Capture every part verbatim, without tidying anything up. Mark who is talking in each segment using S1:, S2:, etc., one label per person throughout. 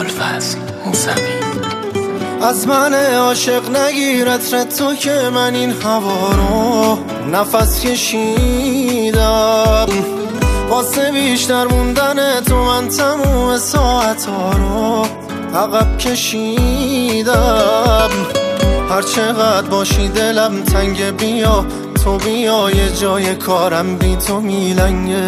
S1: ابوالفضل موسوی.
S2: از من عاشق نگیر عطر تو که من این هوا رو نفس کشیدم، واسه بیشتر موندن تو من تموم ساعت ها رو عقب کشیدم. هر چقدر باشی دلم تنگ، بیا تو بیا، یه جای کارم بی تو میلنگه.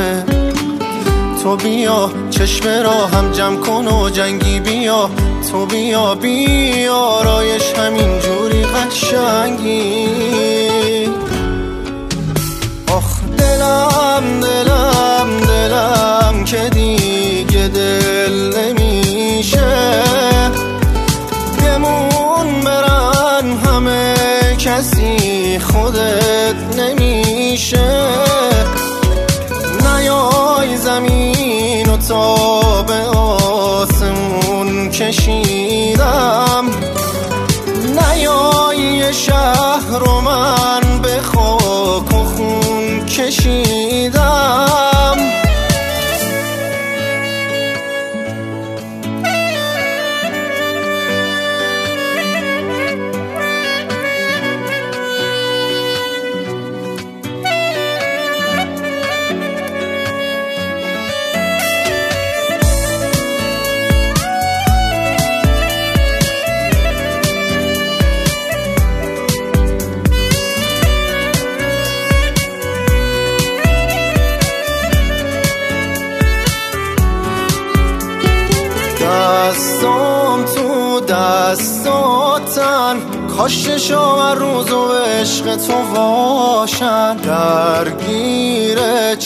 S2: تو بیا چشم را هم جمع کن و جنگی بیا، تو بیا بیا رایش همین جوری قشنگی. آخ دلم دلم دلم که دیگه دل نمیشه، بمون برن همه کسی خودت نمیشه. نیای زمین و تا به آسمون کشیدم، نیای شهر رو من به خاک و خون کشیدم. دستام تو دستاتن، کاش شام روز و عشق تو باشن. درگیر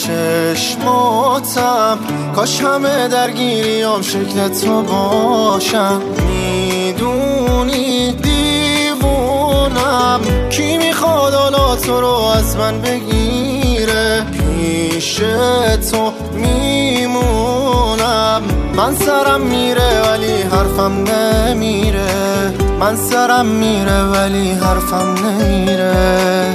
S2: چشماتم، کاش همه درگیریام شکل تو باشن. میدونی دیوونم، کی میخواد حالا تو رو از من بگیره؟ پیش تو میمونم، من سرم میره ولی حرفم نمیره، من سرم میره ولی حرفم نمیره.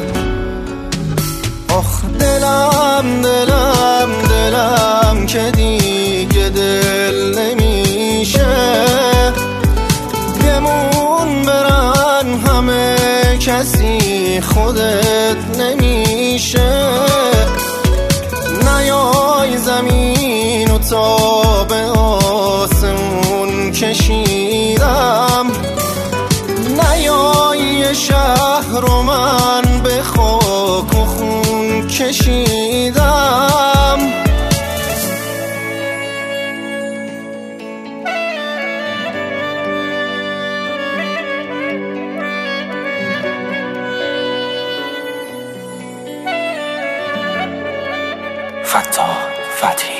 S2: آخ دلم دلم دلم که دیگه دل نمیشه، بمون برن همه کسی خودت نمیشه. نیای زمین و تا به آسمون کشیدم، نیای شهر رو من به خاک و خون کشیدم.
S1: فتاح فتحی.